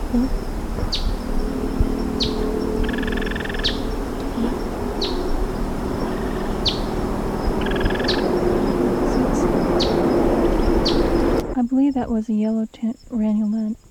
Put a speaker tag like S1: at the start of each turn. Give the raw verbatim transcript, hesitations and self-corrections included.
S1: Oop. I believe that was a yellow tint ranulate.